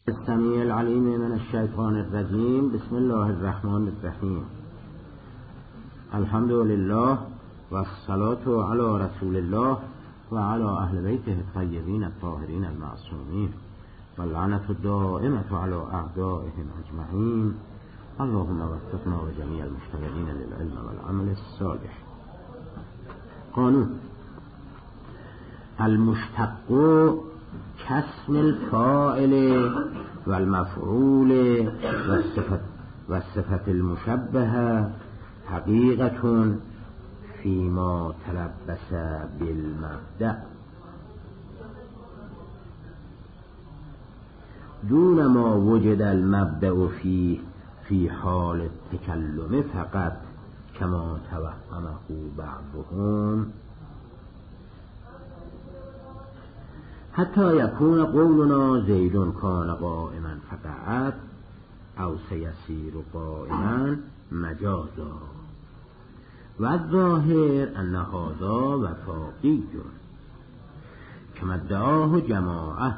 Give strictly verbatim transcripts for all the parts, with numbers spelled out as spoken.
السمیع العلیم من الشیطان الرجیم. بسم الله الرحمن الرحیم. الحمد لله و الصلاة علی رسول الله و علی اهل بیته الطیبین الطاهرین المعصومین و اللعنة الدائمة علی اعدائهم اجمعین. اللهم وفقنا و جمیع المشتغلین للعلم والعمل الصالح. قانون المشتق كاسم الفاعل والمفعول والصفة والصفة المشبهة حقيقة فيما تلبس بالمبدأ دون ما وجد المبدأ فيه في حال التكلم فقط كما توهمه بعضهم، حتى يكون قولنا زيد كان قائما فقعد أو سيسير قائما مجازا، والظاهر أن هذا وفاقي كما ادعاه جماعة،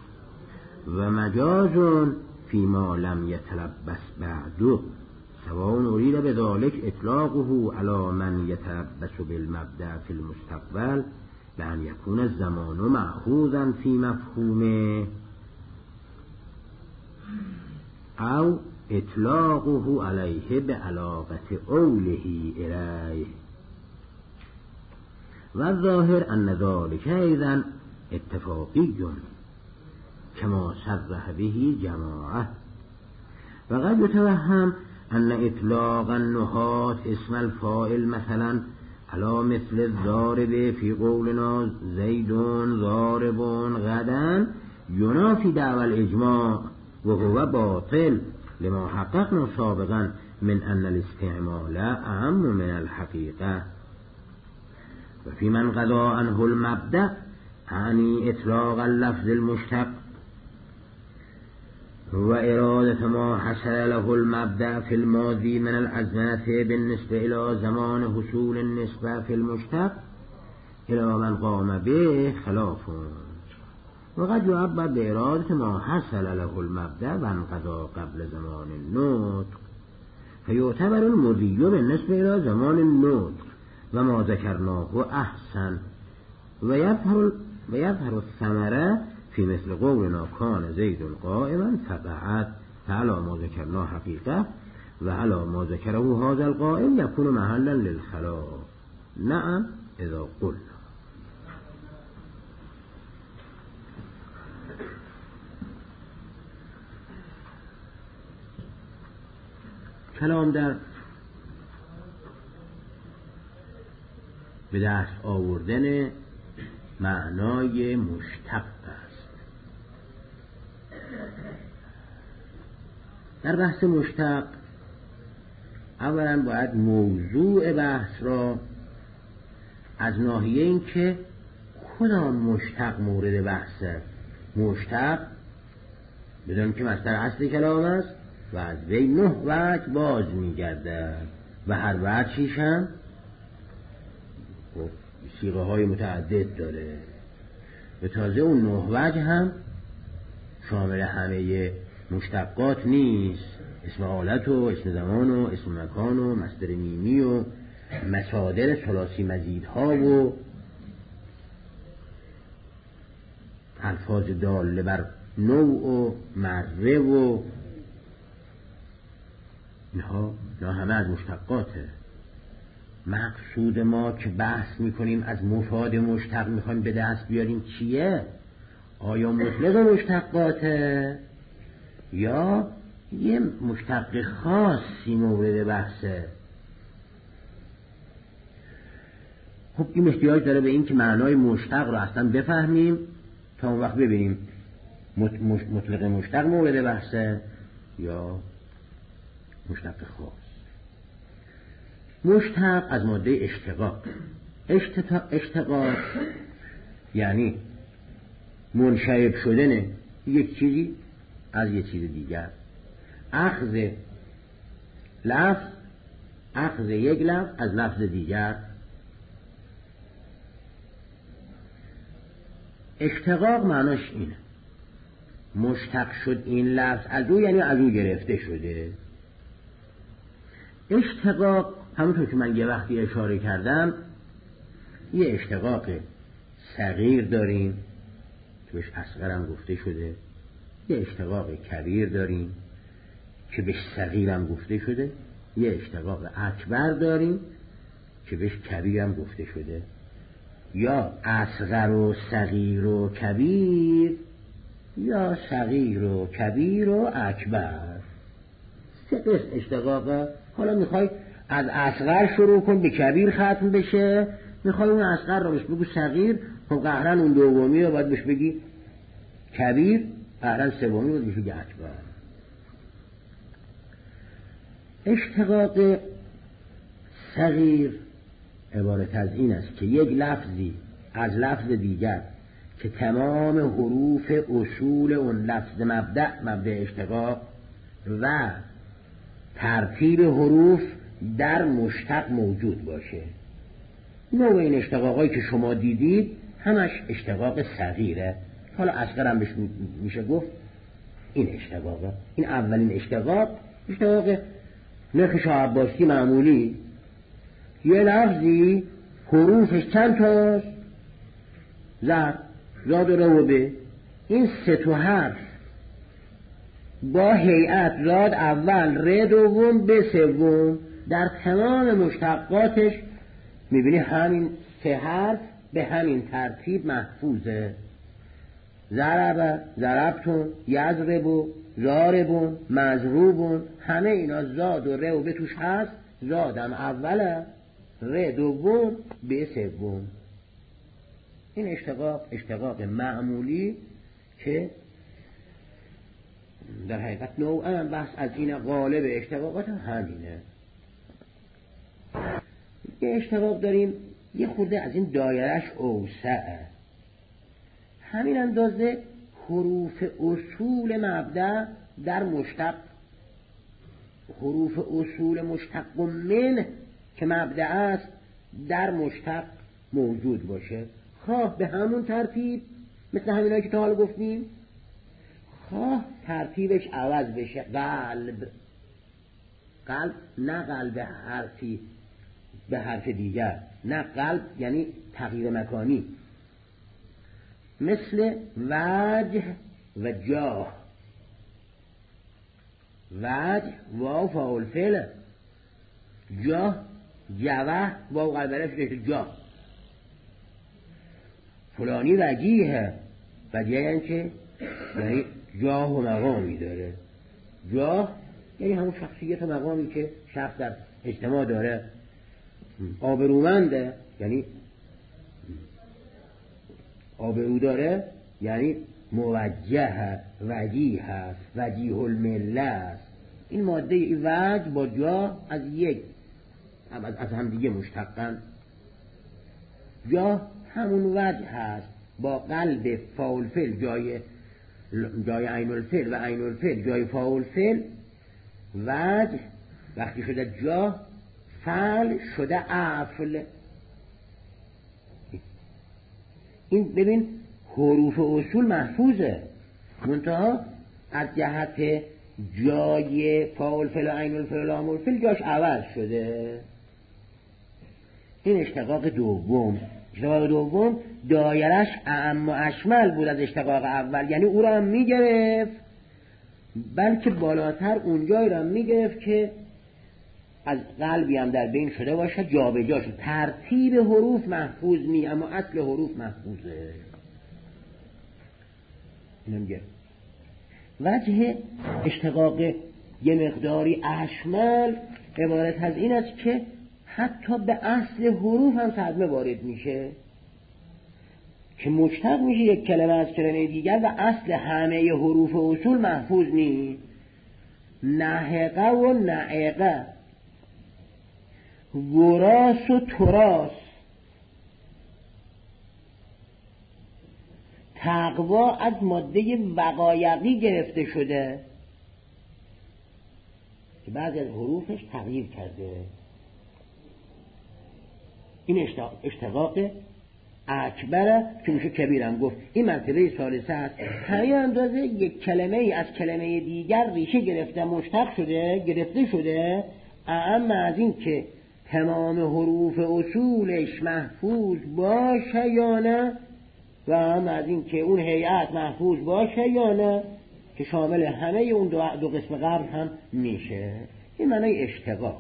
ومجاز فيما لم يتلبس بعده، سواء أريد بذلك إطلاقه على من يتلبس بالمبدأ في المستقبل بأن يكون الزمان مأخوذا في مفهومه، أو إطلاقه عليه بعلاقة أوله إليه، والظاهر أن ذلك أيضا اتفاقي كما صرح به جماعة. وقد يتوهم أن إطلاق النحاة اسم الفاعل مثلا على مثل الضارب في قولنا زيد ضارب غدا ينافي دعوى الإجماع، وهو باطل لما حققنا سابقا من أن الاستعمال أهم من الحقيقة. وفي من قضى عنه المبدأ يعني إطلاق اللفظ المشتق وإرادة ما حصل له المبدأ في الماضي من الأزمنة بالنسبة إلى زمان حصول النسبة في المشتق إلى من قام به خلاف. وقد يعبر بإرادة ما حصل له المبدأ وانقضى قبل زمان النطق، فيعتبر المضي بالنسبة إلى زمان النطق وما ذكرناه أحسن، ويظهر ويظهر الثمرة في مثل قولنا كان زيد قائما فقعد، فعلى ما ذكرنا حقيقة وعلى ما ذكره هذا القائل يكون محلا للخلاف. نعم إذا قلنا. کلام در به دست آوردن معنای مشتق است. در بحث مشتق اولا باید موضوع بحث را از ناحیه این که کدام مشتق مورد بحثه. مشتق بدون که مصدر اصلی کلام است و از وی نه وجه باز می‌گردد و هر وجهش هم صیغه های متعدد داره، به تازه اون نه وجه هم شامل همه مشتقات نیست، اسم حالت و اسم زمان و اسم مکان و مصدر میمی و مصادر ثلاثی مزیدها و الفاظ داله بر نوع و مره و اینها نه همه از مشتقاته. مقصود ما که بحث میکنیم از مفاد مشتق میخوایم به دست بیاریم چیه؟ آیا مطلق مشتقاته یا یه مشتق خاصی مورد بحثه؟ خب این احتیاج داره به این که معنای مشتق رو اصلا بفهمیم تا اون وقت ببینیم مطلق مشتق مورد بحثه یا مشتق خاص. مشتق از ماده اشتقاق. اشتقاق یعنی منشعب شدن یک چیزی از یک چیز دیگر. اخذ لفظ اخذ یک لفظ از لفظ دیگر. اشتقاق معناش اینه مشتق شد این لفظ از او، یعنی از او گرفته شده. اشتقاق همونطور که من یه وقتی اشاره کردم، یه اشتقاق صغیر داریم که بهش اصغرم گفته شده، یه اشتقاق کبیر داریم که بهش صغیرم گفته شده، یه اشتقاق اکبر داریم که بهش کبیرم گفته شده. یا اصغر و صغیر و کبیر، یا صغیر و کبیر و اکبر. سه قسم اشتقاقه. حالا میخوای از اصغر شروع کن به کبیر ختم بشه، میخوای اون اصغر رو بهش بگو صغیر، خب قهرن اون دومی رو باید بهش بگی کبیر، قهرن سومی رو بهش بگی اکبر. اشتقاق صغیر عبارت از این است که یک لفظی از لفظ دیگر که تمام حروف اصول اون لفظ مبدأ مبدأ اشتقاق و ترتیب حروف در مشتق موجود باشه. نوع این اشتقاقایی که شما دیدید همش اشتقاق صغیره. حالا اصغر هم میشه گفت این اشتقاقه. این اولین اشتقاق، اشتقاق نرخ شاه عباسی معمولی. یه لفظی حروفش چند تاست؟ زر، زاد و رو و به. این سه تا حرف با هیئت زاد اول، ر دوم، به سوم، در تمام مشتقاتش میبینی همین سه حرف به همین ترتیب محفوظه. ضرب، ضربتون، یضرب، ضارب، مضروب، همه اینا زاد و ر و به توش هست. زادم اوله، ر دوم، به سوم. این اشتقاق اشتقاق معمولی که در حقیقت نوعا بحث از این قالب اشتقاقات همینه. یه اشتقاق داریم یه خورده از این دایرش اوسعه، همین اندازه حروف اصول مبدأ در مشتق، حروف اصول مشتق من که مبدأ است در مشتق موجود باشه، خواه به همون ترتیب مثل همینایی که تا حالا گفتیم، خواه ترتیبش عوض بشه. قلب، قلب نه قلب حرفی به حرف دیگر، نه قلب یعنی تغییر مکانی، مثل وجه و جاه. وجه واو فاعل فعل، جاه جوه واو قلبرش جاه. فلانی وجیه، وجیه یعنی چه؟ یعنی جاه و مقامی داره. جاه یعنی همون شخصیت و مقامی که شخص در اجتماع داره. آبرومنده یعنی آبرو داره، یعنی موجه، وجیه است، وجیه المله است. این ماده ای وجه با جاه از یک از هم دیگه مشتقن. جاه همون وجه هست با قلب فاعل فعل جای جای عین الفعل و عین الفعل جای فاعل فعل. وجه وقتی شده جاه، فعل شده افعل. این ببین حروف اصول محفوظه، منتها از جهت جای فاعل فعل و عین الفعل و لام الفعل جاش عوض شده. این اشتقاق دوم. اشتقاق دوم دایرش اعم و اشمل بود از اشتقاق اول، یعنی او را هم میگرفت، بلکه بالاتر اونجایی را میگرفت که از قلبی هم در بین شده باشه، جا به جا شد. ترتیب حروف محفوظ نی، اما اصل حروف محفوظه. اینم گرفت. وجه اشتقاق یه مقداری اشمل عبارت از این است که حتی به اصل حروف هم صدمه وارد میشه که مشتق میشه یک کلمه از کلمه دیگر و اصل همه حروف اصول محفوظ نی. نهقه و نعقه، وراس و تراس، تقوا از ماده وقایقی گرفته شده که بعضی از حروفش تغییر کرده. این اشتقاق اکبره که میشه کبیرم گفت. این مرتبه ثالثه است. همین اندازه یک کلمه ای از کلمه دیگر ریشه گرفته مشتق شده گرفته شده، اما از این که تمام حروف اصولش محفوظ باشه یا نه، و اما از این که اون هیئت محفوظ باشه یا نه، که شامل همه اون دو, دو قسم قبل هم میشه. این معنی اشتقاق.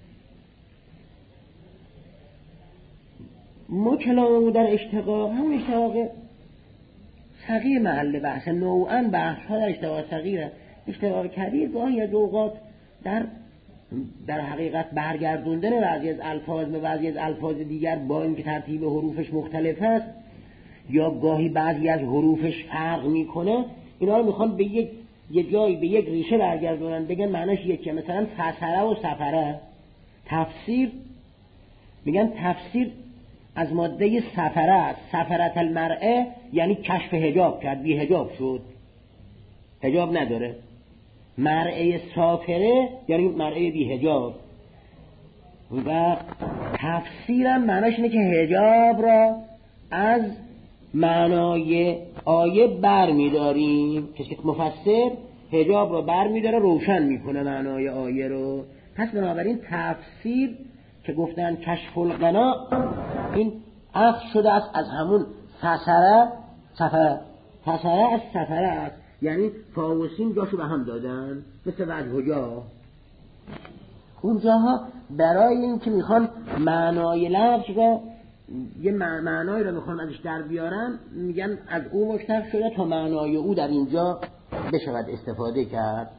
ما کلاممون در اشتقاق همون اشتقاق صغیر محل بحث. نوعاً بحث ها در اشتقاق صغیره. اشتقاق کبیر گاهی از اوقات در در حقیقت برگردوندن بعضی از الفاظ به بعضی از الفاظ دیگر با اینکه ترتیب حروفش مختلف است، یا گاهی بعضی از حروفش فرق میکنه، اینا رو میخوان به یک یه جایی به یک ریشه برگردونن، بگن معناش یکیه. مثلا فسره و سفره. تفسیر میگن تفسیر از ماده سفره است. سفرت المرء یعنی کشف حجاب کرد، بی حجاب شد، حجاب نداره. مرء سافره یعنی مرء بی حجاب. و تفسیرم معناش اینه که حجاب را از معنای آیه بر می‌داریم. کسی که مفسر حجاب را بر می‌داره، روشن میکنه معنای آیه رو. پس بنابراین تفسیر که گفتن کشف الغنا، این اخذ شده است از همون فسره. سفره فسره از سفره است، یعنی فاوسین جاشو به هم دادن مثل وجه جا. اونجاها برای این که میخوان معنای لفظ را یه معنایی رو میخوان ازش در بیارن، میگن از او مشتق شده تا معنای او در اینجا بشود استفاده کرد.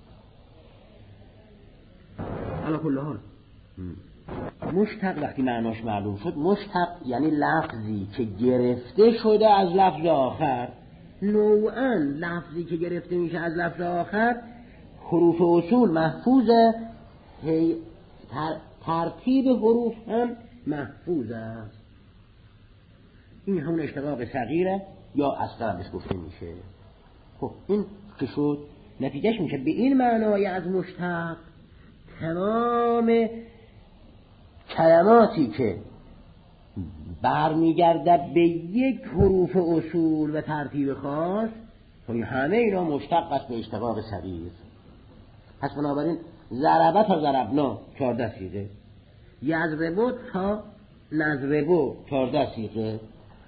علا کل حال مشتق وقتی معناش معلوم شد، مشتق یعنی لفظی که گرفته شده از لفظ آخر. نوعاً لفظی که گرفته میشه از لفظ آخر حروف اصول محفوظه، تر... ترتیب حروف هم محفوظ است. این همون اشتقاق صغیره یا اصغر بهش گفته میشه. خب این که شد نتیجهش میشه به این معنای از مشتق تمام کلماتی که برمیگرده به یک حروف اصول و ترتیب خاص، همه اینا مشتق است به اشتقاق صغیر. پس بنابراین ضربه تا ضربنا چهارده سیغه، یضربو تا نضربو چهارده سیغه.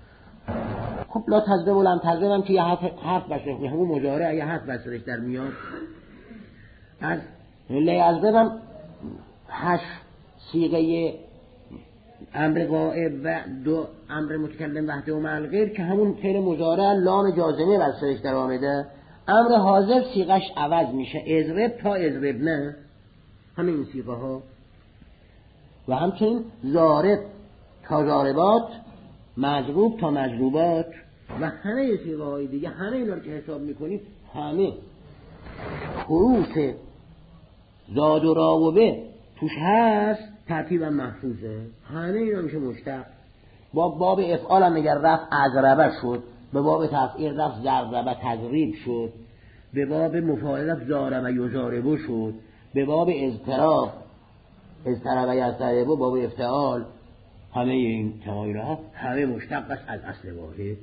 خب لا تضرب و لم تضرب هم که یه حرف بشه، همون مجاره یه حرف بسرش در میاد. از لیضرب هم هشت سیغه امر غائب و دو امر متکلم وحده و مع الغیر که همون فعل مضارع لام جازمه بر سرش در آمده. امر حاضر سیغش عوض میشه، اضرب تا اضربنه، همه این سیغه ها. و همچنین ضارب تا ضاربات، مضروب تا مضروبات و همه سیغه های دیگه. همه اینا رو که حساب میکنیم همه حروف زاد و را و به توش هست، ترتیبم محفوظه. همه اینا میشه مشتق. با باب افعال هم اگر رفع اضربه شد، به باب تفعیل رفع ضربه تضریب شد، به باب مفاعله رفع ضاربه یضاربه شد، به باب اضطراب اضطراب یضطربه، باب افتعال. همه این تمایل ها همه مشتق است از اصل واحد.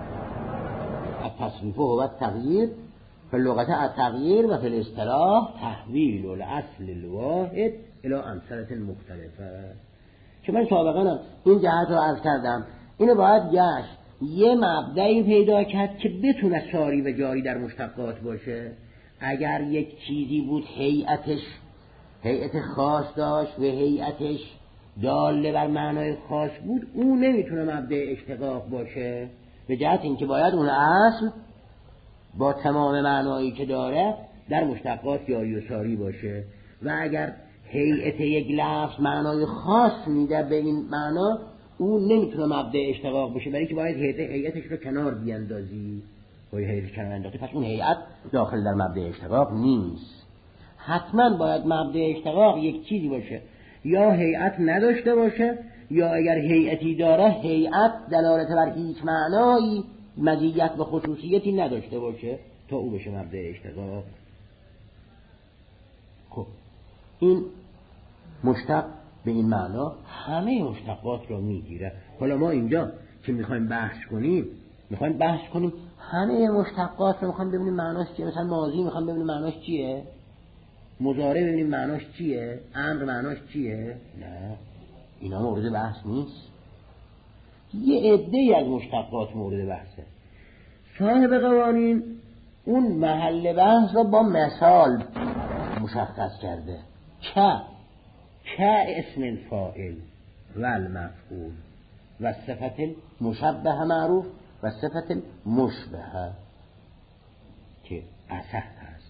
التصریف و التغییر فی اللغت التغییر و فی الاصطلاح تحویل الاصل الواحد الى امثله مختلفه. که من سابقا این جهت رو عرض کردم، اینو باید گشت یه مبدأی پیدا کرد که بتونه ساری و جاری در مشتقات باشه. اگر یک چیزی بود هیئتش هیئت خاص داشت و هیئتش داله بر معنای خاص بود، اون نمیتونه مبدأ اشتقاق باشه، به جهت اینکه باید اون اصل با تمام معنایی که داره در مشتقات جاری و ساری باشه. و اگر هیئت یک لفظ معنای خاص میده به این معنا، اون نمیتونه مبدأ اشتقاق بشه، برای که باید هیئت هیئتش رو کنار بیاندازی. باید هیئتش کنار انداختی، پس اون هیئت داخل در مبدأ اشتقاق نیست. حتما باید مبدأ اشتقاق یک چیزی باشه یا هیئت نداشته باشه، یا اگر هیئتی داره هیئت دلالت بر هیچ معنایی مزیت و خصوصیتی نداشته باشه تا او بشه مبدأ اشتقاق. خب این مشتق به این معنا همه مشتقات را میگیره. حالا ما اینجا که میخوایم بحث کنیم، میخوایم بحث کنیم همه مشتقات رو میخوایم ببینیم معناش چیه. مثلا ماضی میخوایم ببینیم معناش چیه، مضارع ببینیم معناش چیه، امر معناش چیه. نه، اینا مورد بحث نیست. یه عده‌ای از مشتقات مورد بحثه. صاحب قوانین اون محل بحث رو با مثال مشخص کرده. که که اسم الفاعل و المفعول و صفت مشبه معروف و صفت مشبه که اصح هست.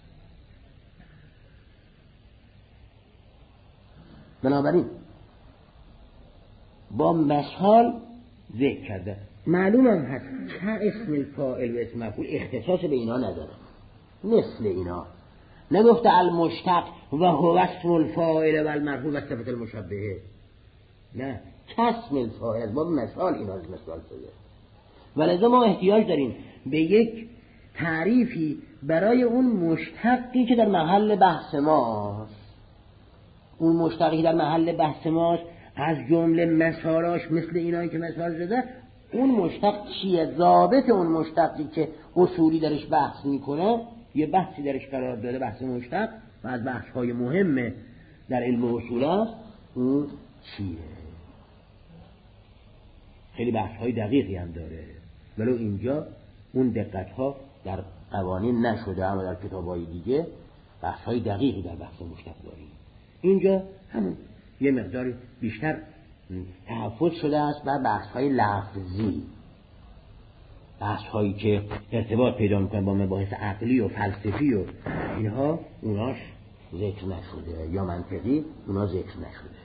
بنابراین با مثال ذکر کرده. معلوم هم هست که اسم الفاعل و اسم مفعول اختصاص به اینا نداره، مثل اینا نگفته المشتق و هو اسم الفاعل و المرفوع و صفت المشبهه. نه، اسم الفاعل از باب مثال اینا از مثال شده. ولذا ما احتیاج داریم به یک تعریفی برای اون مشتقی که در محل بحث ماست. اون مشتقی در محل بحث ماست از جمله مثالاش مثل اینایی که مثال شده. اون مشتق چیه؟ ضابط اون مشتقی که اصولی درش بحث میکنه، یه بحثی درش قرار داده، بحث مشتق و از بحث‌های مهمه در علم اصول است. اون چیه؟ خیلی بحث‌های دقیقی هم داره، ولو اینجا اون دقت‌ها در قوانین نشده، اما در کتاب‌های دیگه بحث‌های دقیقی در بحث مشتق داریم. اینجا همون یه مقداری بیشتر تحفظ شده است بر بحث‌های لفظی، بحث‌هایی که ارتباط پیدا می‌کنن با مباحث عقلی و فلسفی و اینها، اوناش ذکر نشده، یا منطقی اونا ذکر نشده.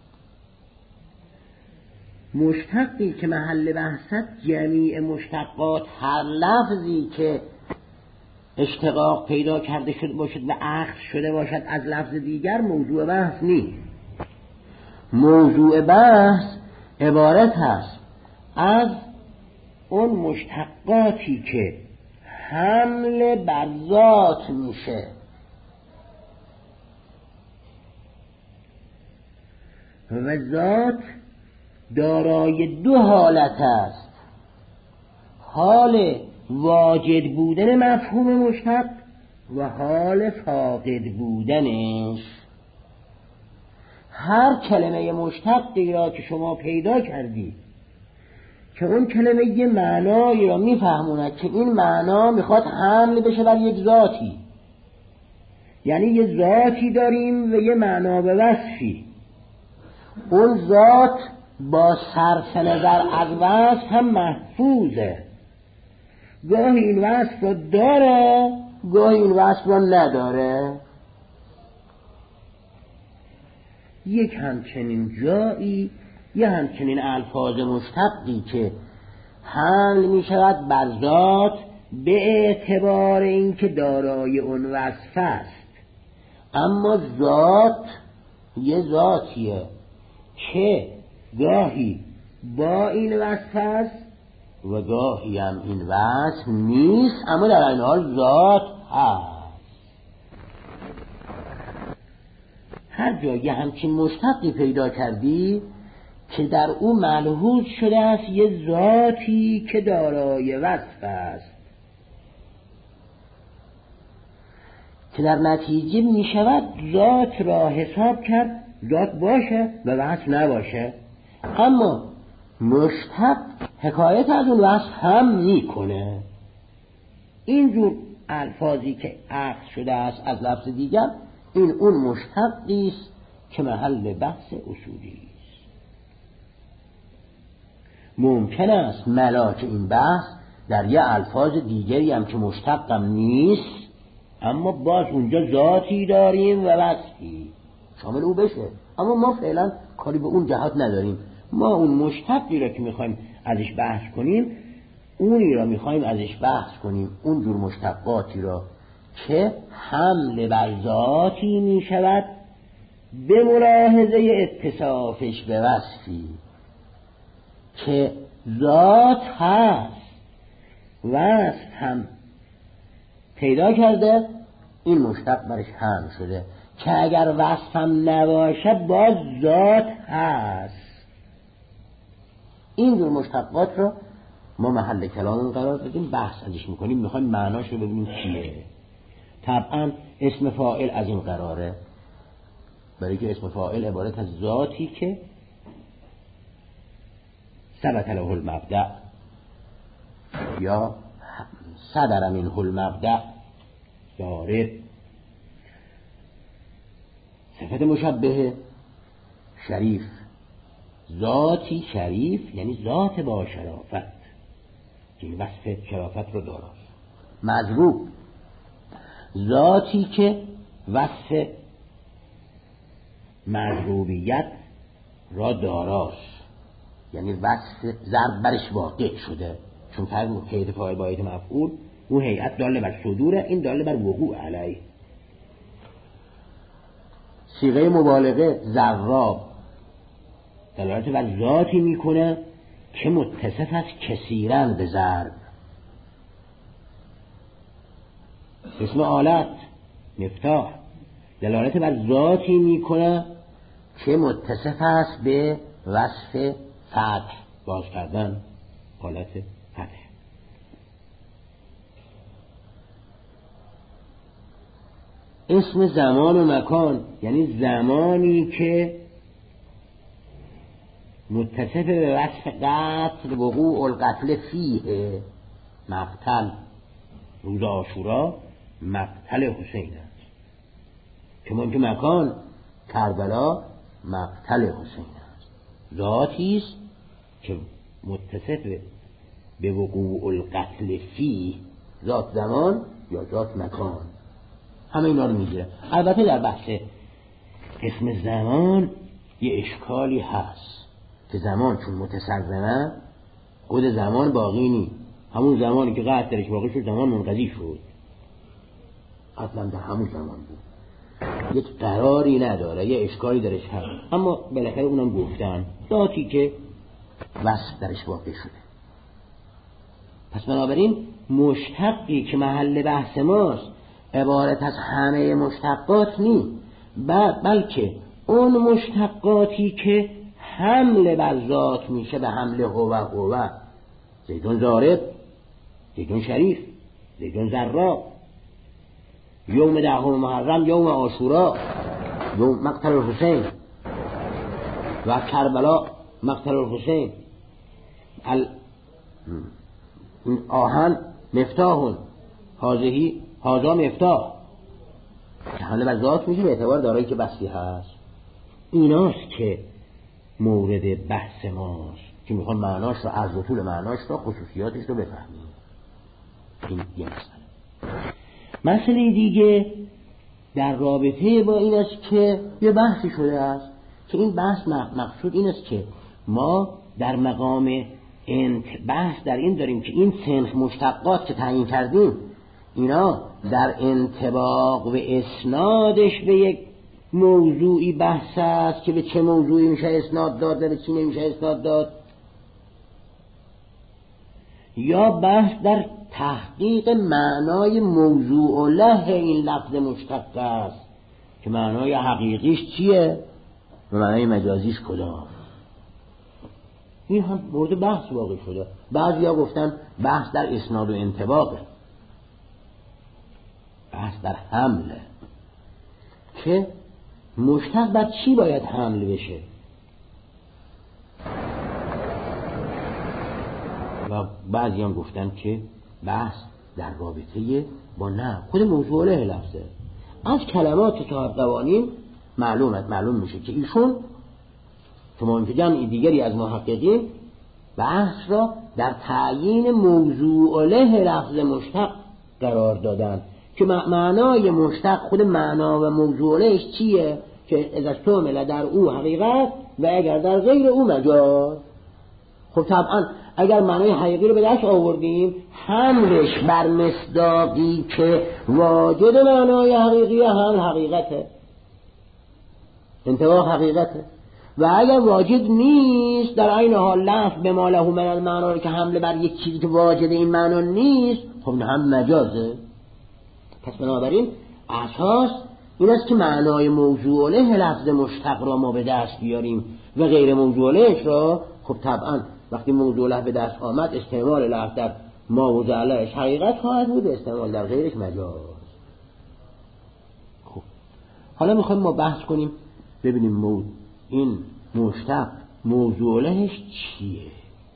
مشتقی که محل بحثت جمیع مشتقات، هر لفظی که اشتقاق پیدا کرده شده باشد و اخذ شده باشد از لفظ دیگر موضوع بحث نیست. موضوع بحث عبارت هست از اون مشتقاتی که حمل بر ذات میشه و ذات دارای دو حالت است: حال واجد بودن مفهوم مشتق و حال فاقد بودنش. هر کلمه مشتقی را که شما پیدا کردی که اون کلمه یه معنایی را میفهموند که این معنا میخواد حمل بشه بر یک ذاتی، یعنی یه ذاتی داریم و یه معنا به وصفی، اون ذات با صرف نظر از وصف هم محفوظه. گاهی این وصف رو داره، گاهی این وصف رو نداره. یک همچنین جایی، یه همچنین الفاظ مشتقی که حمل می شود بر ذات به اعتبار اینکه دارای اون وصف است، اما ذات یه ذاتیه که گاهی با این وصف است و گاهی هم این وصف نیست، اما در این حال ذات هست. هر جایی همچین مشتقی پیدا کردی که در او ملحوظ شده است یه ذاتی که دارای وصف است، که در نتیجه می شود ذات را حساب کرد ذات باشه و وصف نباشه، اما مشتق حکایت از اون وصف هم می کنه. اینجور الفاظی که اخذ شده است از لفظ دیگر، این اون مشتقی است که محل بحث اصولی است. ممکن است ملاک این بحث در یه الفاظ دیگری هم که مشتقم نیست، اما باز اونجا ذاتی داریم و وصفی شامل او بشه، اما ما فعلا کاری به اون جهت نداریم. ما اون مشتقی را که میخوایم ازش بحث کنیم، اونی را میخوایم ازش بحث کنیم، اون جور مشتقاتی را که حمل بر ذاتی میشود به ملاحظه اتصافش به وصفی، که ذات هست وصف هم پیدا کرده، این مشتق برش حمل شده، که اگر وصف هم نباشه باز ذات هست. این جور مشتقات را ما محل کلامون قرار دادیم، بحث ازش میکنیم، میخوایم معناش رو ببینیم چیه. طبعا اسم فاعل از این قراره، برای که اسم فاعل عبارت از ذاتی که ثبت له المبدأ یا صدر منه المبدأ داره. صفت مشبهه شریف، ذاتی شریف یعنی ذات با شرافت که وصف شرافت رو داراست. مضروب ذاتی که وصف مضروبیت را داراست، یعنی وصف ضرب برش واقع شده، چون فرق هیئت فاعل با هیئت مفعول، اون هیئت داله بر صدوره، این داله بر وقوع علیه. صیغه مبالغه ضراب دلالت بر ذاتی میکنه که متصف است کثیرا به ضرب. اسم آلت مفتاح دلالت بر ذاتی میکنه که متصف است به وصف فتح، باز کردن، حالت فتح. اسم زمان و مکان یعنی زمانی که متصف به وصف قتل، وقوع القتل فیه، مقتل روز عاشورا مقتل حسین است، چون که مکان کربلا مقتل حسین است. ذاتی است که متصف به وقوع القتل فیه، ذات زمان یا ذات مکان، همه اینا رو میگیره. البته در بحث اسم زمان یه اشکالی هست که زمان چون متصرمه خود زمان باقی نی، همون زمانی که قطع درش باقی شد زمان منقضی شد، اصلا در همون زمان بود، یک قراری نداره، یه اشکالی درش هست، اما بالاخره اونم گفتن ذاتی که وصف درش واقع شده. پس بنابراین مشتقی که محل بحث ماست عبارت از همه مشتقات نی، بلکه اون مشتقاتی که حمل بر ذات میشه به حمل هو هو. زیدون ضارب، زیدون شریف، زیدون ذرا، یوم دهم محرم، یوم عاشورا، یوم مقتل الحسین و کربلا مقتل الحسین. ال... آهن مفتاحون، حاضهی حاضا مفتاح، که حمله بر ذات میشه به اعتبار دارایی که بستی هست. ایناست که مورد بحث ماست که میخوام معناش رو، عرض و طول معناش رو، خصوصیاتش رو بفهمیم. این یه مسئله. مسئله دیگه در رابطه با این است که یه بحثی شده است که این بحث مقصود این است که ما در مقام انت بحث در این داریم که این سنخ مشتقات که تعیین کردیم اینا در انطباق و اسنادش به یک موضوعی بحث است که به چه موضوعی میشه اسناد داد و به چی نمیشه اسناد داد، یا بحث در تحقیق معنای موضوع له این لفظ مشتق است که معنای حقیقیش چیه و معنای مجازیش کدام. این هم مورد بحث واقع شده. بعضی ها گفتن بحث در اسناد و انطباقه، بحث در حمله که مشتق بر چی باید حمل بشه، و بعضی هم گفتن که بحث در رابطه با نه خود موضوع له لفظه. از کلمات صاحب قوانین معلومت معلوم میشه که ایشون شما این جمعی دیگری از محققین بحث را در تعیین موضوع له لفظ مشتق قرار دادن که معنای مشتق خود معنا و موضوع لهش چیه که اذا استعمل در او حقیقت و اگر در غیر او مجاز. خب طبعا اگر معنای حقیقی رو به دست آوردیم حملش بر مصداقی که واجد معنای حقیقی هم حقیقته، انطباق حقیقته، و اگر واجد نیست در این حال لفظ به ما له من المعنا که حمله بر یک چیزی که واجد این معنا نیست خب هم مجازه. پس بنابراین اساس این است که معنای موضوع له لفظ مشتق را ما به دست بیاریم و غیر موضوع لهش را خب طبعا وقتی موضوع له به دست آمد استعمال لفظ در ما و زعلش حقیقت خواهد بود، استعمال در غیرش مجاز. خب حالا میخوایم ما بحث کنیم ببینیم مو... این مشتق موضوع لهش چیه.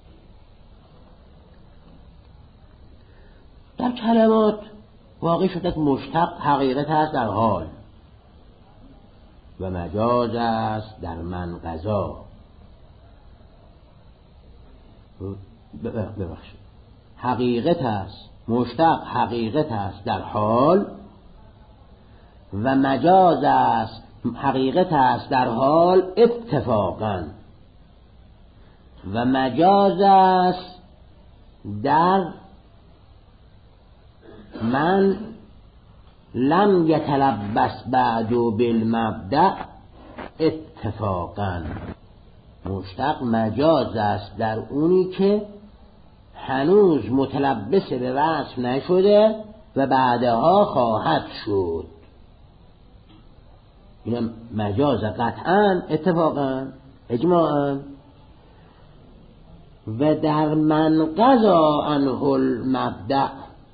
در کلمات واقع شده که مشتق حقیقت است در حال و مجاز است در من قضا. ببخشید حقیقت است، مشتق حقیقت است در حال و مجاز است حقیقت است در حال اتفاقا و مجاز است در من لم یتلبس بعد بالمبدأ اتفاقا. مشتق مجاز است در اونی که هنوز متلبس به وصف نشده و بعدها خواهد شد. اینم مجاز قطعا اتفاقا اجماعا. و در من قضا عنه المبدأ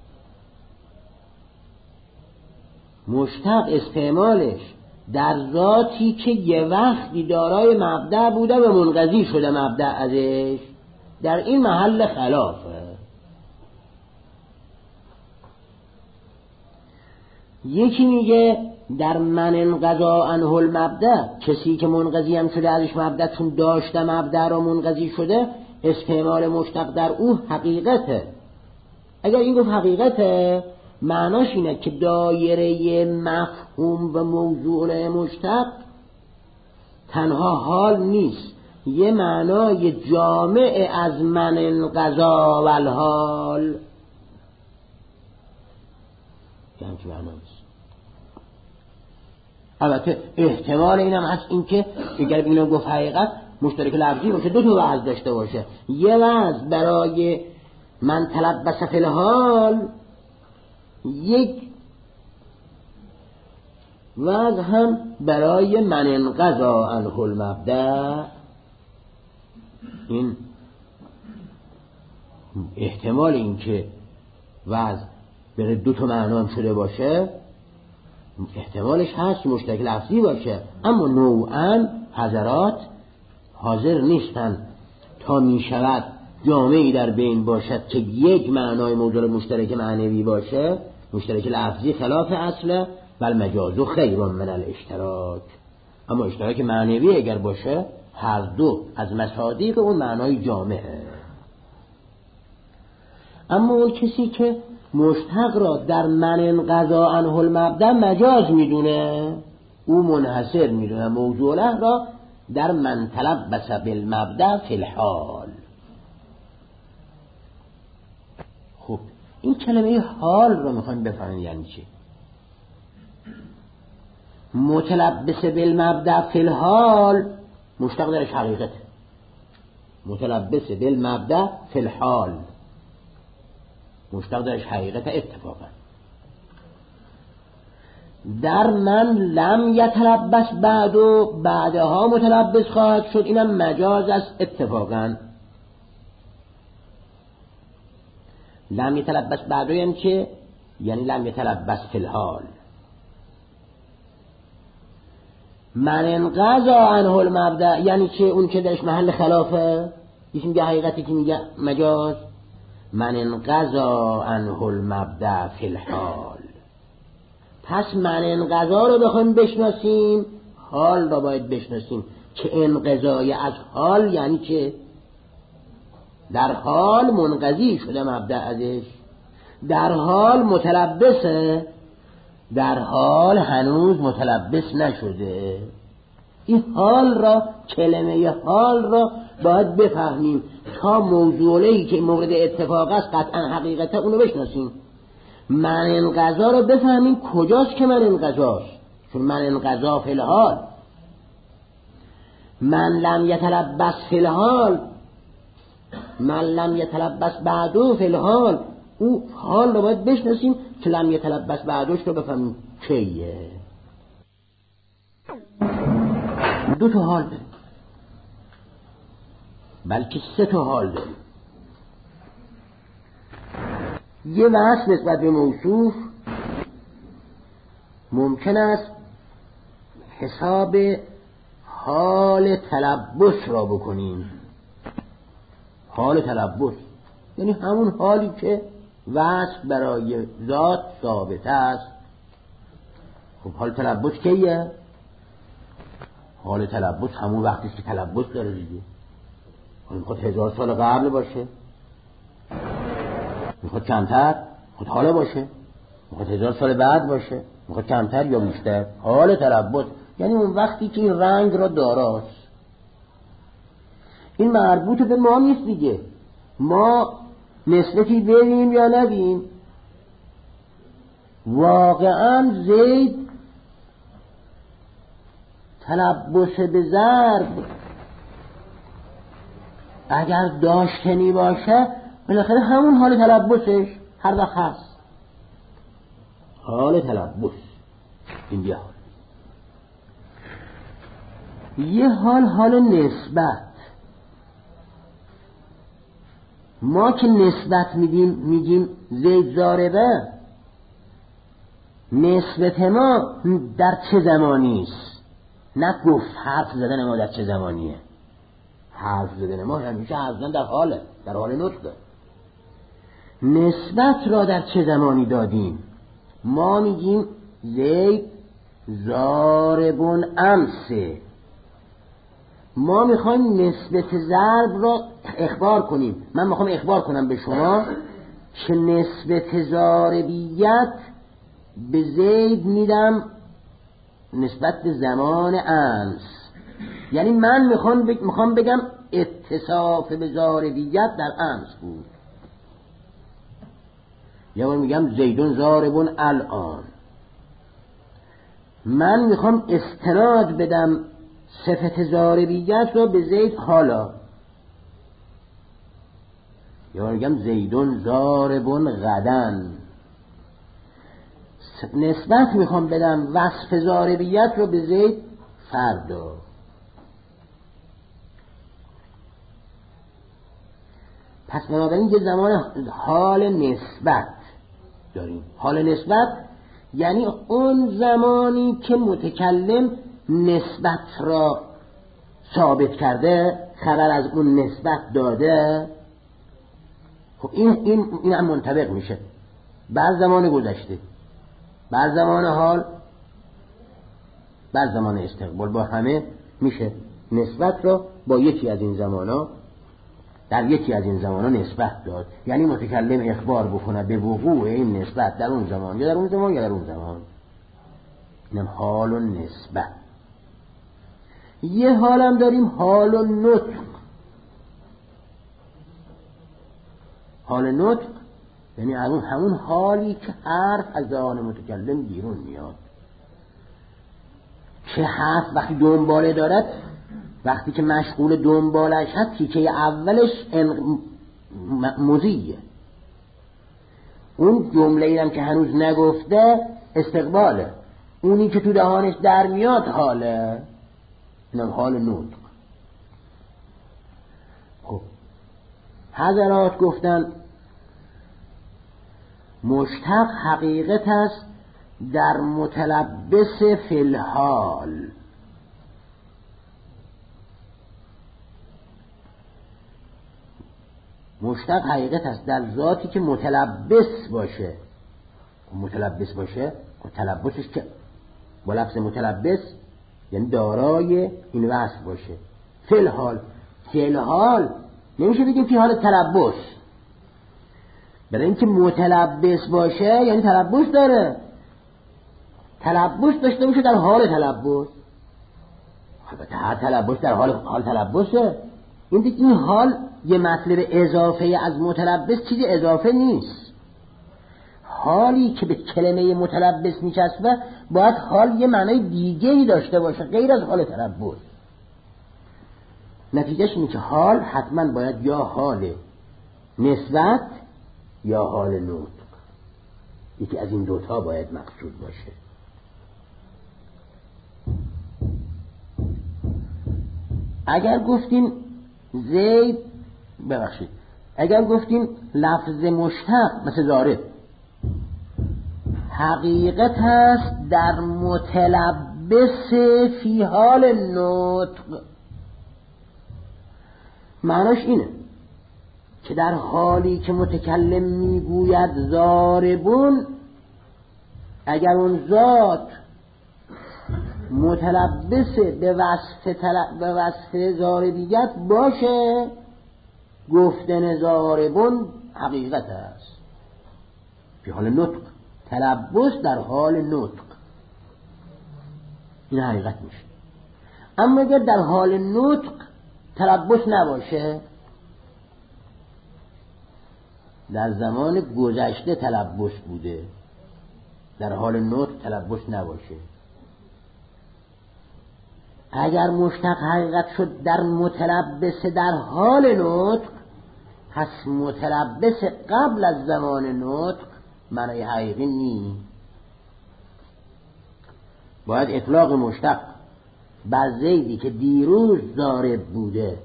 مشتق استعمالش در ذاتی که یه وقتی دارای مبدأ بوده و منقضی شده مبدأ ازش، در این محل خلافه. یکی میگه در من انقضا عنه المبدأ، کسی که منقضی هم شده ازش مبدأ چون داشته مبدأ را منقضی شده، استعمال مشتق در او حقیقته. اگر این گفت حقیقته معناش اینه که دایره مفهوم و موضوع مشتق تنها حال نیست، یه معنای جامع از من انقضا و الحال یه همچه معنی نیست. البته احتمال اینم هست این که اگر اینو گفت حقیقت مشترک لفظی باشه، دو تا وضع داشته باشه، یه وضع برای من تلبس فی الحال، یک وضع هم برای من انقضا عنه المبدأ. این احتمال این که وضع بره دو تا معنا هم شده باشه احتمالش هست، مشترک لفظی باشه، اما نوعاً حضرات حاضر نیستن تا می شود جامعی در بین باشد که یک معنای موضوع مشترک معنوی باشه، مشترک لفظی خلاف اصله، بل مجازو خیر من الاشتراک. اما اشتراک معنوی اگر باشه هر دو از مصادیق اون معنای جامعه. اما اون کسی که مشتق را در من انقضا عنه المبدأ مجاز میدونه، او منحصر میدونه موضوع له را در من تلبس بالمبدأ فی الحال. خب این کلمه حال رو میخوایم بفهمیم یعنی چی. متلبس بالمبدأ فی الحال مشتق درش حقیقت، متلبس بالمبدأ فی الحال مشتق درش حقیقت اتفاقا. در من لم یتلبس بعد و بعدها متلبس خواهد شد، اینم مجاز است اتفاقا. لم یتلبس بعد یعنی چه؟ یعنی لم یتلبس فی الحال. من انقضا عنه المبدأ یعنی چه؟ اون که درش محل خلافه، یکی میگه حقیقتی که میگه مجاز. من انقضا عنه المبدأ فی الحال. پس من انقضا رو بخوایم بشناسیم، حال رو باید بشناسیم که انقضای از حال یعنی چه؟ در حال منقضی شده مبدأ ازش، در حال متلبسه، در حال هنوز متلبس نشده. این حال را، کلمه حال را باید بفهمیم تا موضوعی که مورد اتفاق است قطعا حقیقته اونو بشناسیم. من انقضا رو بفهمیم کجاست که من انقضاست، چون من انقضا فی الحال. من لم یتلبس فی الحال، من لم یتلبس بعدو فی الحال، او حال رو باید بشناسیم که لم یتلبس بعدوش رو بفهمیم کیه. دو تا حال داریم. بلکه سه تا حال داریم. یه وصف نسبت به موصوف ممکن است حساب حال تلبس را بکنیم. حال تلبس یعنی همون حالی که وصف برای ذات ثابت است. خب حال تلبس کیه؟ حال تلبس همون وقتی که تلبس داره دیگه. میخواد هزار سال قبل باشه، میخواد کمتر، میخواد حالا باشه، میخواد هزار سال بعد باشه، میخواد کمتر یا بیشتر. حال تلبس یعنی اون وقتی که این رنگ را داراست. این مربوط به ما نیست دیگه. ما نسبتی بریم یا ندیم، واقعا زید تلبس به ضرب اگر داشتنی باشه بالاخره همون حال تلبسش هر وقت هست. حال تلبس این یه حال. یه حال حال نسبت. ما که نسبت میدیم میگیم زید ضاربه، نسبت ما در چه زمانی است؟ نه گفت حرف زدن ما در چه زمانیه. حرف زدن ما همیشه حرف زدن در حاله، در حال نطقه. نسبت را در چه زمانی دادیم؟ ما میگیم زید ضاربون امسه. ما میخوایم نسبت ضرب را اخبار کنیم. من میخوام اخبار کنم به شما که نسبت ضاربیت به زید میدم نسبت به زمان امس. یعنی من میخوام بگ... میخوام بگم اتصاف به ضاربیت در امس بود. یا من میگم زیدون ضاربون الان. من میخوام استناد بدم صفت ضاربیت رو به زید حالا. یا من میگم زیدون ضاربون غدن. نسبت میخوام بدم وصف ضاربیت رو به زید فردا. پس بنابراین یه زمان حال نسبت داریم. حال نسبت یعنی اون زمانی که متکلم نسبت را ثابت کرده، خبر از اون نسبت داده. خب این این این هم منطبق میشه بر زمان گذشته، بر زمان حال، بر زمان استقبال. با همه میشه نسبت را با یکی از این زمانا در یکی از این زمانا نسبت داد. یعنی متکلم اخبار بکنه به وقوع این نسبت در اون زمان یا در اون زمان یا در اون زمان. اینم حال و نسبت. یه حالم داریم حال و نطق. حال نطق یعنی همون همون حالی که حرف از دهان متکلم بیرون میاد. چه حرف وقتی دنباله دارد، وقتی که مشغول دنبالش هست، تیکه اولش مضیه. اون جمله ایرم که هنوز نگفته استقباله. اونی که تو دهانش در میاد حاله. اینم حال نطق. خب حضرات گفتن مشتق حقیقت است در متلبس فی الحال. مشتق حقیقت است در ذاتی که متلبس باشه. متلبس باشه تلبسش که با لفظ متلبس یعنی دارای این وصف باشه. فی الحال، فی الحال نمیشه بگیم فی حال تلبس. برای اینکه متلبس باشه یعنی تلبس داره. تلبس داشته باشه در حال تلبس. البته هر تلبس در حال حال تلبسه. این دیگه این حال یه مطلب اضافه از متلبس چیز اضافه نیست. حالی که به کلمه متلبس میچسبه باید حال یه معنای دیگه‌ای داشته باشه غیر از حال تلبس. نتیجهش اینه که حال حتما باید یا حال نسبت یا حال نطق. یکی از این دوتا باید مقصود باشه. اگر گفتیم زید ببخشید اگر گفتیم لفظ مشتق مثل ضارب حقیقت است در متلبس فی حال نطق، معناش اینه که در حالی که متکلم میگوید ضاربون، اگر اون ذات متلبس به وصف تل... به وصف ضاربیت باشه، گفتن ضاربون حقیقت است فی حال نطق، تلبس در حال نطق این حقیقت میشه. اما اگر در حال نطق تلبس نباشه، در زمان گذشته تلبس بوده، در حال نطق تلبس نباشه، اگر مشتق حقیقت شد در متلبس در حال نطق، پس متلبس قبل از زمان نطق معنی حقیقی نیست. باید اطلاق مشتق بر زیدی که دیروز ضارب بوده،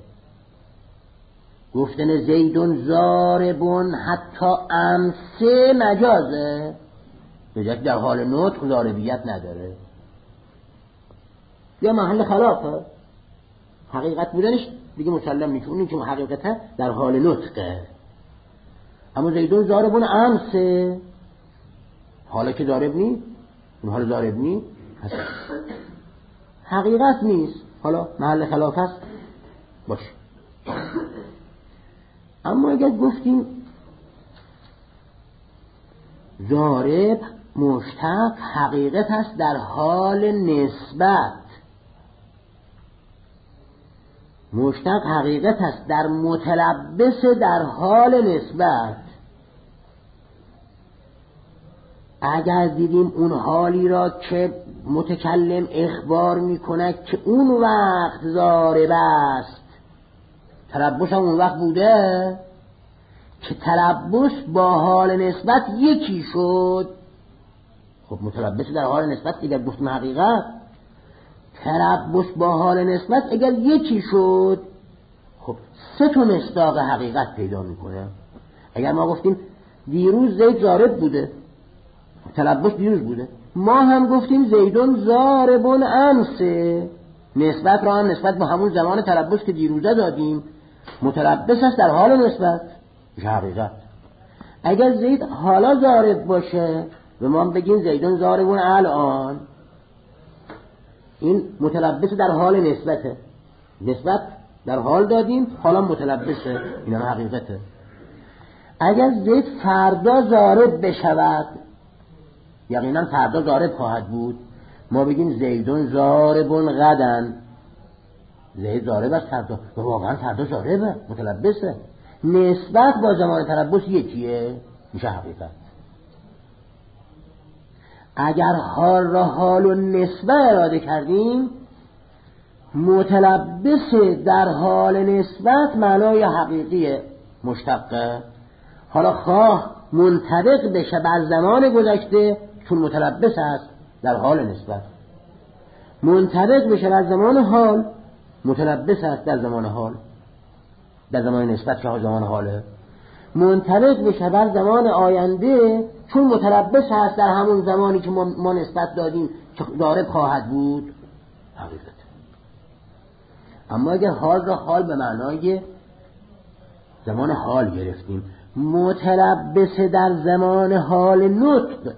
گفتن زیدون ضاربون حتی امسه مجازه، بجاست در حال نطق ضاربیت نداره یا محل خلافه، حقیقت بودنش دیگه مسلم نیست، اون که حقیقته در حال نطقه. اما زیدون ضاربون امسه حالا که ضارب نیست، اون حال ضارب نیست، حقیقت نیست، حالا محل خلاف است باشه. اما اگر گفتیم ضارب مشتق حقیقت است در حال نسبت، مشتق حقیقت است در متلبس در حال نسبت، اگر دیدیم اون حالی را که متکلم اخبار میکند که اون وقت ضارب است، تلبس هم اون وقت بوده که تلبس با حال نسبت یکی شد، خب متلبس در حال نسبت اگر گفتیم حقیقت، تلبس با حال نسبت اگر یکی شد، خب سه تا مصداق حقیقت پیدا میکنه. اگر ما گفتیم دیروز زید ضارب بوده، تلبس دیروز بوده، ما هم گفتیم زیدون ضاربون امسه، نسبت را هم نسبت به همون زمان تلبس که دیروزه دادیم، متلبس است در حال نسبت، میشه حقیقت. اگر زید حالا ضارب باشه و ما بگیم زیدون ضاربون الان، این متلبس در حال نسبته، نسبت در حال دادیم، حالا متلبسه، این هم حقیقته. اگر زید فردا ضارب بشود، یقینا فردا ضارب خواهد بود، ما بگیم زیدون ضاربون غدن، زید ضارب است فردا و واقعا فردا ضاربه، متلبسه، نسبت با زمان تلبس یکیه، میشه حقیقت. اگر حال را حال و نسبه اراده کردیم، متلبس در حال نسبت معنای حقیقی مشتقه، حالا خواه منطبق بشه بر زمان گذشته چون متلبس است در حال نسبت، منطبق بشه بر زمان حال متلبس است در زمان حال، در زمان نسبت که زمان حاله، منطبق بشه بر زمان آینده چون متلبس هست در همون زمانی که ما, ما نسبت دادیم که ضارب خواهد بود، حقیقت. اما اگر حال را حال به معنای زمان حال گرفتیم، متلبس در زمان حال نطق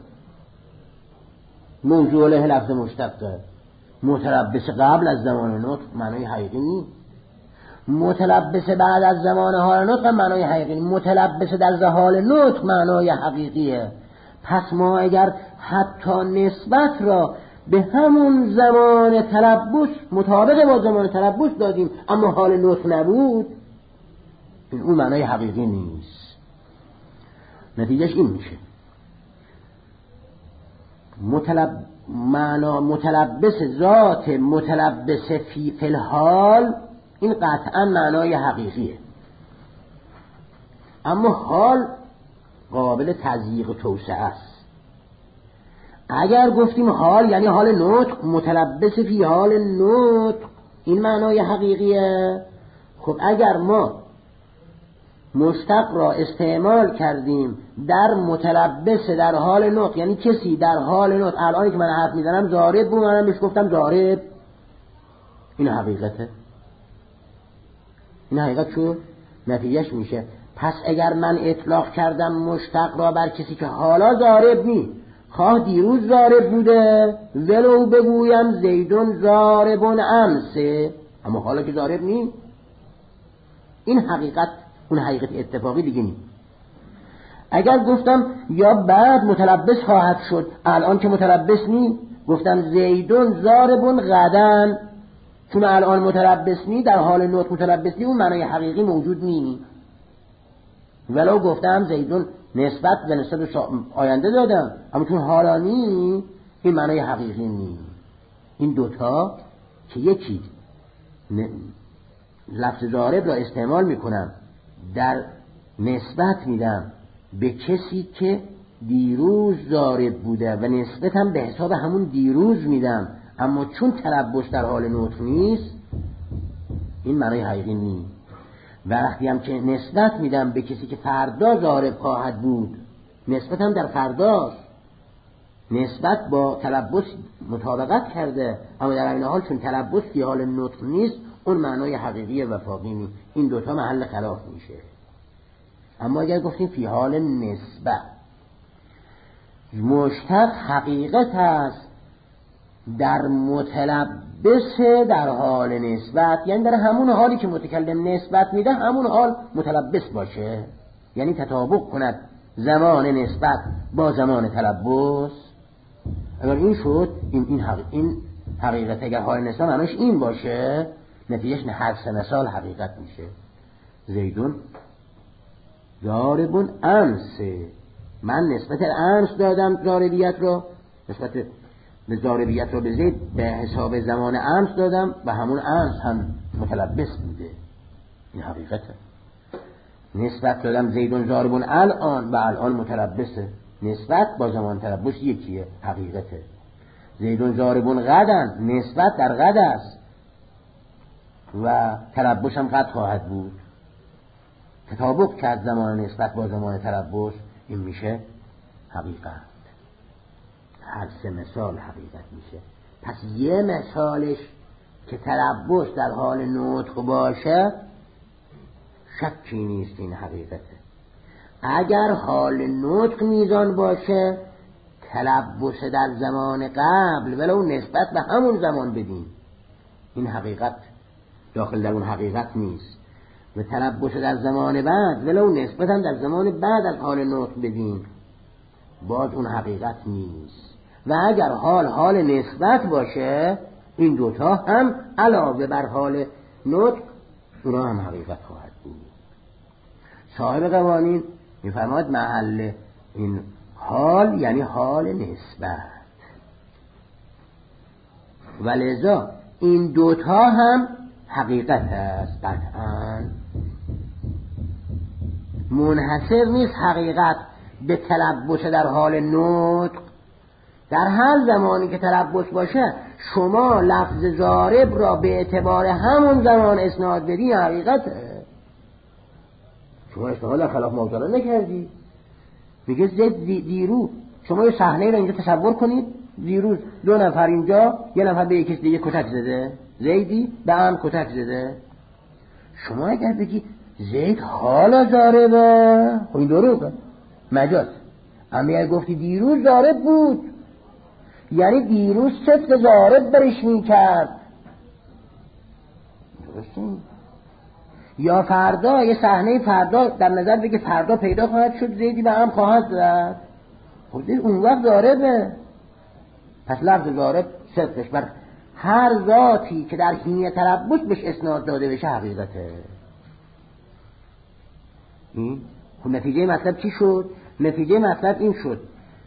موضوع له لفظ مشتقه، متلبس قبل از زمان نطق معنای حقیقی نیست، متلبس بعد از زمان حال نطق معنای حقیقی، متلبس در حال نطق معنای حقیقیه. پس ما اگر حتی نسبت را به همون زمان تلبس مطابق با زمان تلبس دادیم اما حال نطق نبود، اون معنای حقیقی نیست. نتیجهش این میشه متلب معنا متلبس ذات متلبس فی فی الحال، این قطعا معنای حقیقیه، اما حال قابل تضییق و توسعه است. اگر گفتیم حال یعنی حال نطق، متلبس فی حال نطق این معنای حقیقیه، خب اگر ما مشتق را استعمال کردیم در متلبس در حال نطق، یعنی کسی در حال نطق، الان که من حرف میزنم ضارب بود، منم بهش گفتم ضارب، این حقیقته، این حقیقت شو نتیجهش میشه. پس اگر من اطلاق کردم مشتق را بر کسی که حالا ضارب نی، خواه دیروز ضارب بوده ولو بگویم زیدون ضاربون امسه، اما حالا که ضارب نی، این حقیقت اون حقیقت اتفاقی دیگه نی. اگر گفتم یا بعد متلبس خواهد شد، الان که متلبس نی، گفتم زیدون ضاربون غدن، چون الان متلبس نی، در حال نطق متلبس نی، اون معنای حقیقی موجود نی. ولو گفتم زیدون نسبت به نسبت آینده دادم، اما چون حالا نی، این معنای حقیقی نی. این دوتا که یکی لفظ ضارب را استعمال میکنم در نسبت میدم به کسی که دیروز ضارب بوده و نسبتم به حساب همون دیروز میدم، اما چون تلبس در حال نطق نیست، این معنای حقیقی نیست. و وقتی هم که نسبت میدم به کسی که فردا ضارب خواهد بود، نسبتم در فرداست، نسبت با تلبس مطابقت کرده، اما در این حال چون تلبس فی حال نطق نیست، اون معنای حقیقی وفاقی نیست. این دوتا محل خلاف میشه. اما اگر گفتیم فی حال نسبت، مشتق حقیقت است در متلبس در حال نسبت، یعنی در همون حالی که متکلم نسبت میده همون حال متلبس باشه، یعنی تطابق کند زمان نسبت با زمان تلبس. اگر این شد، این این, حقیقت, این حقیقت اگر حال نسبت معنیش این باشه، نتیجهش هر سه مثال حقیقت میشه. زیدون ضاربون امس، من نسبت امس دادم ضاربیت رو، نسبت به ضاربیت رو به زید به حساب زمان امس دادم و همون امس هم متلبس بوده، این حقیقته. نسبت دادم زیدون ضاربون الان و الان متلبسه، نسبت با زمان تلبس یکیه، حقیقته. زیدون ضاربون غدن، نسبت در غد است و تلبس هم غد خواهد بود، تطابق کرد زمان نسبت با زمان تلبس، این میشه حقیقت. هر سه مثال حقیقت میشه. پس یه مثالش که تلبس در حال نطق باشه شکی نیست، این حقیقته. اگر حال نطق میزان باشه، تلبس در زمان قبل ولو نسبت به همون زمان بدین، این حقیقت داخل در اون حقیقت نیست. و تلبس در زمان بعد ولو نسبت هم در زمان بعد از حال نطق بدین، باز اون حقیقت نیست. و اگر حال حال نسبت باشه، این دوتا هم علاوه بر حال نطق اونا هم حقیقت خواهد بود. صاحب قوانین میفرماید محل این حال یعنی حال نسبت، و لذا این دوتا هم حقیقت است. قطعاً منحصر نیست حقیقت به تلبس در حال نطق. در هر زمانی که تلبس باشه، شما لفظ ضارب را به اعتبار همون زمان اسناد بدی، حقیقته. شما اشتغال در خلاف موضوع نکردی. میگه زید دیرو، شما یه صحنه را اینجا تصور کنید، دیروز دو نفر اینجا، یه نفر به یکیش دیگه کتک زده، زیدی به هم کتک زده. شما اگر بگی زید حالا ضاربه، خب این دروغه، مجاز. اما اگر گفتی دیروز ضارب بود، یعنی دیروز صدق ضارب برش میکرد، درسته؟ یا فردا، یه صحنه فردا در نظر بگه فردا پیدا خواهد شد، زیدی به هم خواهد زد، خب زید اون وقت ضاربه. پس لفظ ضارب صدقش بر هر ذاتی که در حین تلبس بهش اسناد داده بشه حقیقته. این خب نتیجه مطلب چی شد؟ نتیجه مطلب این شد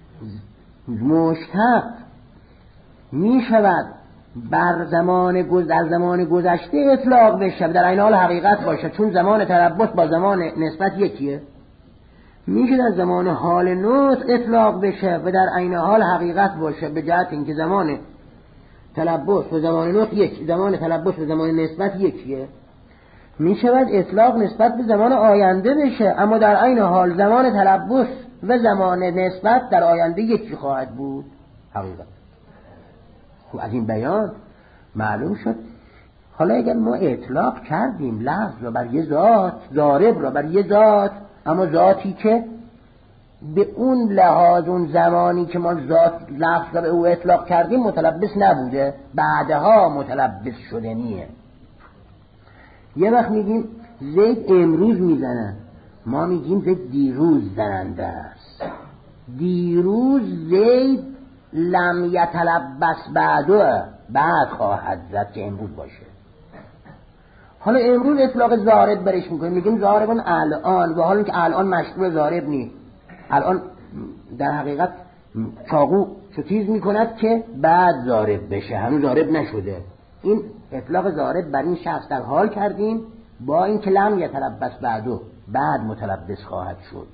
مشتق می شود بر زمان گذ... در زمان گذشته اطلاق بشه، در این حال حقیقت باشه، چون زمان تلبس با زمان نسبت یکیه. میشه در زمان حال نطق اطلاق بشه و در این حال حقیقت باشه، به جهت اینکه زمان تلبس و زمان نطق یک، زمان تلبس و زمان نسبت یکیه. می شود اطلاق نسبت به زمان آینده بشه، اما در عین حال زمان تلبس و زمان نسبت در آینده یکی خواهد بود. حقیقت. خب از این بیان معلوم شد حالا اگر ما اطلاق کردیم لفظ را بر یه ذات، ضارب را بر یه ذات، اما ذاتی که به اون لحاظ اون زمانی که ما ذات لفظ را به او اطلاق کردیم متلبس نبوده، بعدها متلبس شدنیه. یه وقت میگیم زید امروز میزنه، ما میگیم زید دیروز زننده است. دیروز زید لم یتلبس بعدو، بعد خواهد زد که امروز باشه. حالا امروز اطلاق ضارب برش میکنیم، میگیم ضاربون الان، و حالا که الان مشروع ضارب نیست، الان در حقیقت چاقو چو تیز میکند که بعد ضارب بشه، هنوز ضارب نشده. این اطلاق ضارب بر این شخص در حال کردیم با این که لم یتلبس بعدو، بعد متلبس خواهد شد.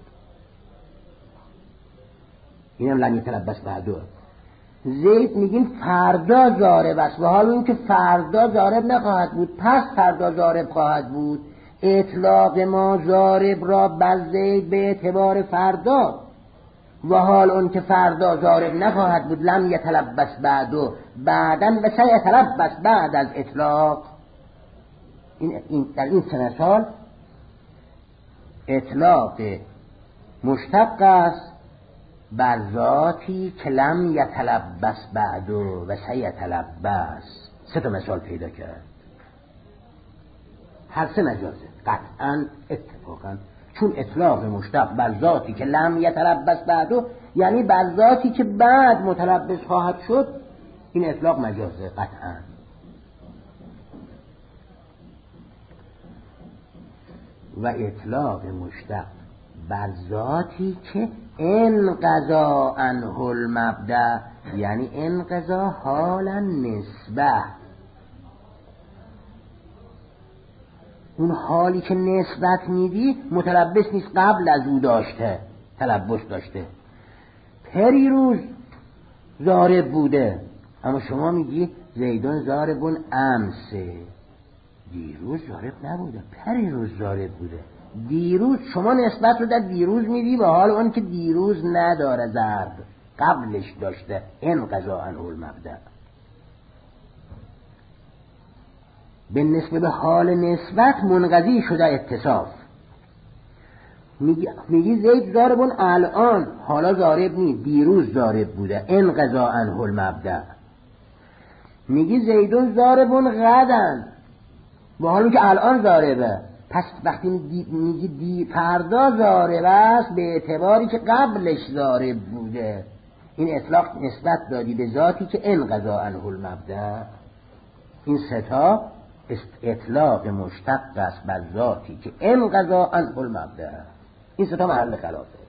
اینم لم یتلبس بعدو. زید میگیم فردا ضارب است، و حالا این که فردا ضارب نخواهد بود، پس فردا ضارب خواهد بود. اطلاق ما ضارب را بر زید به اعتبار فردا، و حال اون که فردا ضارب نخواهد بود لم یتلبس بعدو، بعدن و سیتلبس بعد از اطلاق. این, این در این سه مثال اطلاق مشتق است بر ذاتی که لم یتلبس بعدو و سیتلبس. سه تا مثال پیدا کرد، هر سه مجازه قطعا اتفاقا، چون اطلاق مشتق بر ذاتی که لم یتلبس بعدو یعنی بر ذاتی که بعد متلبس خواهد شد، این اطلاق مجازه قطعا. و اطلاق مشتق بر ذاتی که انقضا عنه المبدأ یعنی انقضا حالا نسبه، اون حالی که نسبت میدی متلبس نیست، قبل از او داشته تلبس داشته. پریروز ضارب بوده، اما شما میگی زیدون ضاربون امسه، دیروز ضارب نبوده، پریروز ضارب بوده. دیروز شما نسبت رو در دیروز میدی و حال اون که دیروز نداره ضرب، قبلش داشته، انقضا عنه المبدأ. به نسبت به حال نسبت منقضی شده اتصاف. میگی, میگی زید ضاربون الان، حالا ضارب نیست، دیروز ضارب بوده، انقضا عنه المبدأ. میگی زیدون ضاربون غدن، و حالا که الان ضاربه، پس وقتی میگی دی فردا ضارب است به اعتباری که قبلش ضارب بوده، این اطلاق نسبت دادی به ذاتی که انقضا عنه المبدأ. این ستا اطلاق مشتق است بر ذاتی که انقضا عنه المبدأ. این ستا محل خلافه.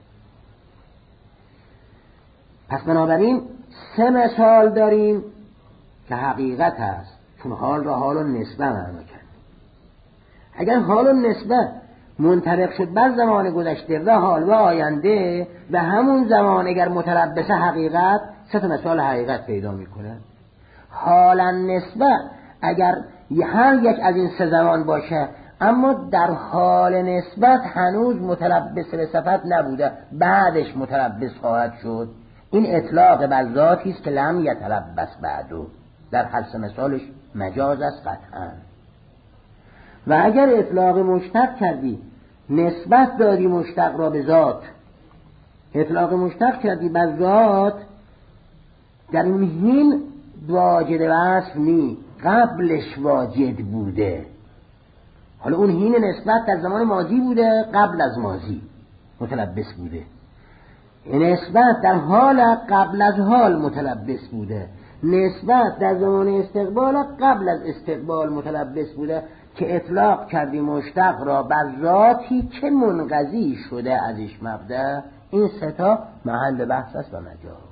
پس بنابراین سه مثال داریم که حقیقت است، چون حال را حال و نسبه معنا کرد. اگر حال و نسبه منطبق شد بر زمان گذشته و حال و آینده، و همون زمان اگر متلبسه حقیقت، سه تا مثال حقیقت پیدا میکنه. حالا نسبه اگر هر یک از این سه زمان باشه، اما در حال نسبت هنوز متلبس به صفت نبوده، بعدش متلبس خواهد شد، این اطلاق بر ذاتی است که لم یتلبس بعدو. در هر سه مثالش مجاز است قطعا. و اگر اطلاق مشتق کردی، نسبت دادی مشتق را به ذات، اطلاق مشتق کردی بر ذات، در اون حین واجد وصف نی، قبلش واجد بوده. حالا اون حین نسبت در زمان ماضی بوده، قبل از ماضی متلبس بوده. نسبت در حال قبل از حال متلبس بوده. نسبت در زمان استقبال قبل از استقبال متلبس بوده، که اطلاق کردی مشتق را بر ذاتی که منقضی شده ازش مبدأ. این ستا محل بحث است و مجال.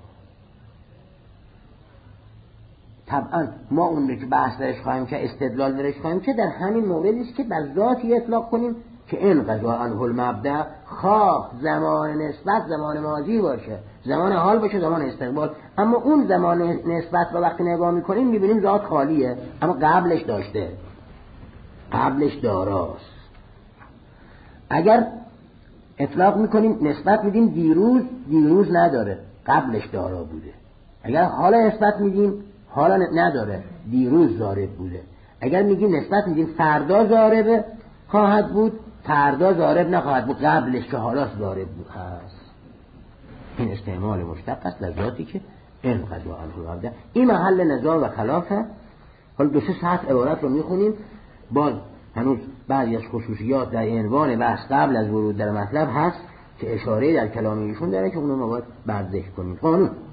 طبعا ما اون رو که بحث درش خواهیم که استدلال درش خواهیم که در همین موردی است که بر ذاتی اطلاق کنیم که انقضا عنه المبدأ، خواه زمان نسبت زمان ماضی باشه، زمان حال باشه، زمان استقبال. اما اون زمان نسبت رو وقتی نگاه میکنیم میبینیم ذات خالیه، اما قبلش داشته. قبلش داراست. اگر اطلاق میکنیم نسبت میدیم دیروز، دیروز نداره، قبلش دارا بوده. اگر حالا نسبت میدیم حالا نداره، دیروز زارب بوده. اگر میگیم نسبت میدیم فردا زارب خواهد بود، فردا زارب نخواهد بود، قبلش که حالا زارب بود هست. این استعمال مشتق است در ذاتی که انقضا عنه عبده. این محل نزاع و خلافه. حالا دو سه ساعت عبارت رو میخونیم، باز هنوز بعضی از خصوصیات در عنوان بحث قبل از ورود در مطلب هست که اشاره در کلام ایشون داره که اونو ما باید برذکر کنیم. قانون